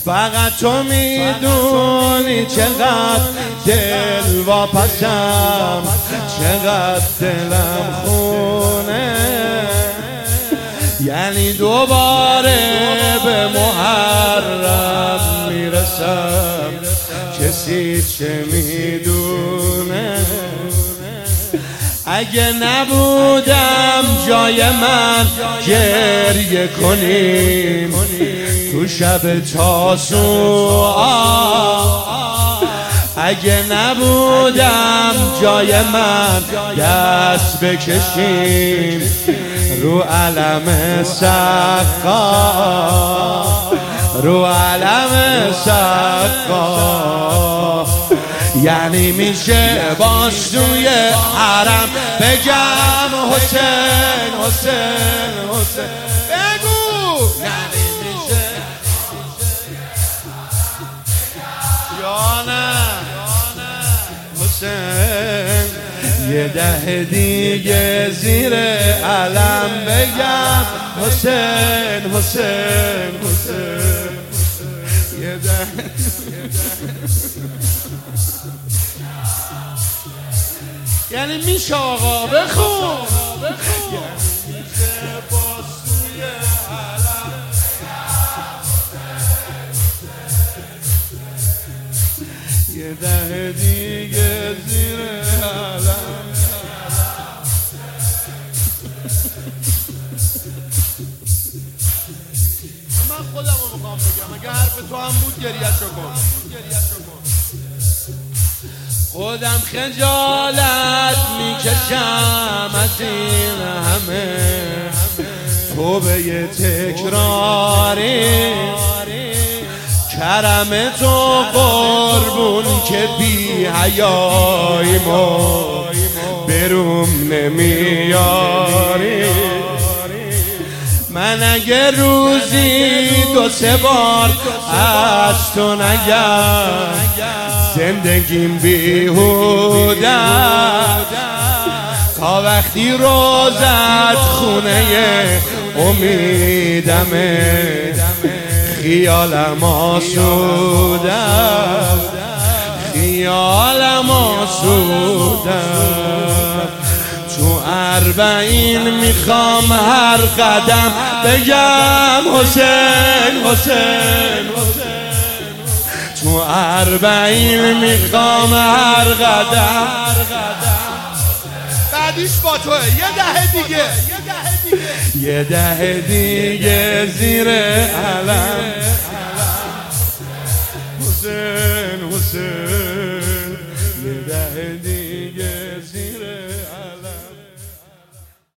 فقط تو میدونی چقدر دل واپسم، چقدر دلم خونه. یعنی دوباره به محرم میرسم، کسی چه میدونه. اگه نبودم جای من گریه کنیم تو شب تاسوعا. اگه نبودم جای من دست بکشیم رو علم سقا، رو علم سقا. یعنی میشه باز توی حرم بگم حسین حسین حسین، بگو. یعنی میشه یا نه حسین، یه ده دیگه زیر علم بگم حسین حسین حسین، یه ده. یعنی میشه آقا بخون، یعنی میشه باز توی علم یه ده دیگه زیر علم. من خودم رو میخوام بگم، اگه حرف تو هم بود گریه‌شو کن. خودم خجالت میکشم از این همه توبه تکراری. کرم تو قربون که بی حیاییمو بروم نمیاری. من اگه روزی 2-3 بار از تو نگم زندگیم بیهوده، تا وقتی روزت خونه امیدمه خیالم آسوده، خیالم آسوده. تو 40 میخوام هر قدم بگم حسین حسین حسین. تو 40 میخوام هر قدم. بعدیش با توه، یه ده دیگه، یه ده دیگه زیر علم حسین حسین.